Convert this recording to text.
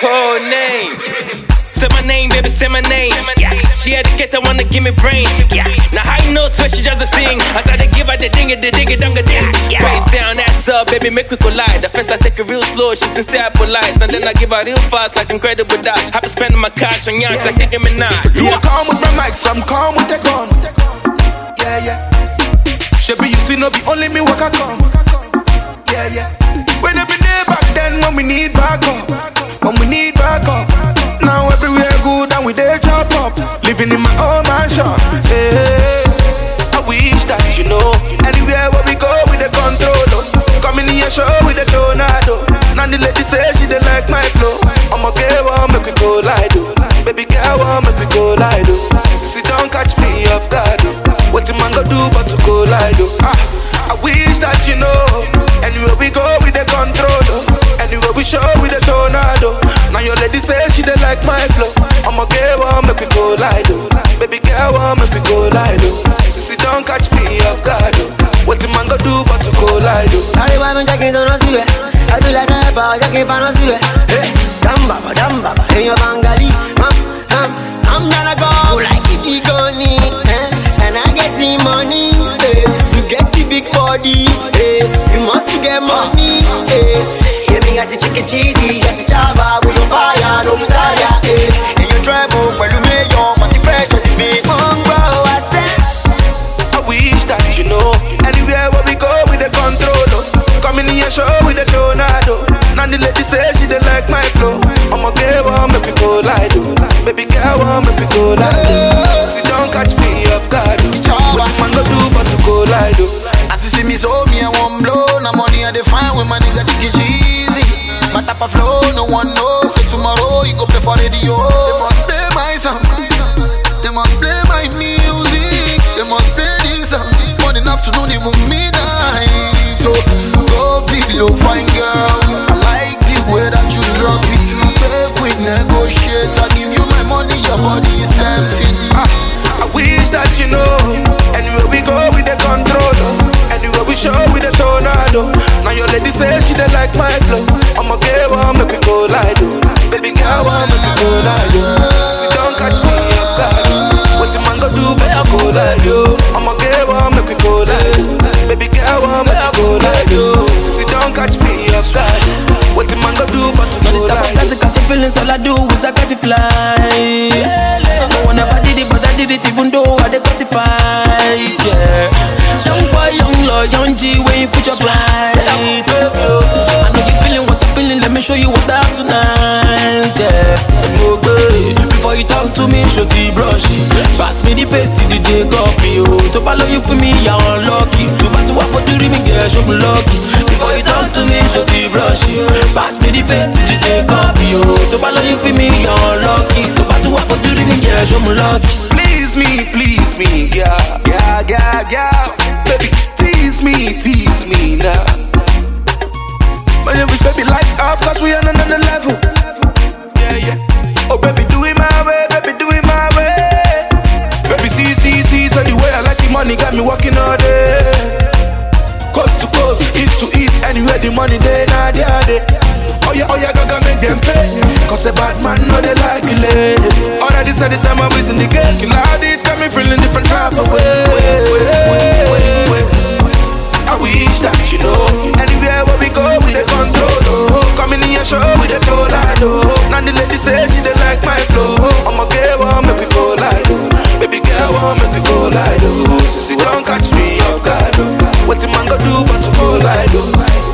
code name. Say my name, baby, say my name. She had to get the one to give me brain. Now high notes where she just a sing. As I give her the ding it, dunga ding. Face down, ass up, baby, make we collide. The first I take it real slow, she can stay up polite. And then I give her real fast, like incredible dash. Happy spending my cash on yachts, like Nicki Minaj. You are calm with my mic, so I'm calm with the gun. Yeah. Shabby, you see, no be only me walk I come. Yeah. When they been there back then, when we need back up. When we need back up. Now everywhere good and we there chop up. Living in my own mansion. Hey, I wish that you know. Anywhere where we go with the control. Coming in your show with the tornado. Now the lady say she dey like my flow. I'ma get one, make we go like do. Baby girl, one, make we go like do. Since you don't catch me off guard, what the man go do but to go like do. I wish that you know. Anywhere we go with the control. Anywhere we show with the tornado. Now your lady say she dey like my flow. I'ma get one, make we go like do. Baby girl, one, make we go like do. Since you don't catch me off guard, what the man go do but to go like do. Sorry, why I'm jacking on us, I do like that, but jacking for us, hey, damn baba, in your Bengali, I'm gonna go like it, goni, and I get the money, you get the big body, you must get money, hear me got the chicken cheesy, got the chava, we on fire, no retire, in your treble, when you make your money fresh, on the beat, bro, I said, I wish that you know, anywhere where we go with the control, coming in your show with the tornado. Now the lady say she dey like my flow. I'ma get one, make we go like do. Baby girl, one, make we go like do. Since you don't catch me off guard, what the man go do but to go like do. As you see me so me I won't blow. Now money I define when my nigga take it easy. My type of flow, no one knows. Say tomorrow you go play for radio. They must play my song. They must play my music. They must play this song. Morning, afternoon, even midnight. So go below, fine girl. I like the way that you drop it. Make we negotiate. I give you my money, your body is tempting. I wish that you know. Anywhere we go with the control. Anywhere we show with the tornado. Now your lady say she dey like my flow. I'ma get one, make we go like do. Baby girl, one, make we go like do. Since you don't catch me off guard, what the man go do but I go like do. I'ma get one, make we go like do. Baby girl, one, make we go like do. Since you don't catch me off guard, what the man go do but to go like do. Catch feelings, all I do is I catch a fly. No one ever did it, but I did it even though I classified. Yeah, young boy, young lord, young G, waiting for your flight. I know you feeling what I'm feeling. Let me show you what I have tonight. Yeah, okay. Before you talk to me, show the brush. Pass me the paste, the DJ copy. To follow you for me, you're unlucky. To back to work for the ring, girl, show me lucky. Before you talk to me, show the brush. Pass me the paste, the DJ copy. To follow you for me, you're unlucky. To back to work for the ring, girl, show me lucky. Please me, yeah. Baby, tease me now. But if baby, lights off, cause we on another level. Yeah. Oh, baby, do it my way, Baby, see, so the way I like the money got me walking all day. Coast to coast, east to east, anywhere the money day, nah, day. Oh yeah, gotta make them pay. Cause a bad man know they like it. All of this at the time I was in the game. Kill all this got me feeling different type of way. I wish that you know. Anywhere where we go with the control. Coming in your show with the tornado. Now the lady say she dey like my flow. I'ma get one, make we go like do. Baby girl, one, make we go like do. Since you don't catch me off guard, what the man go do but to go like do.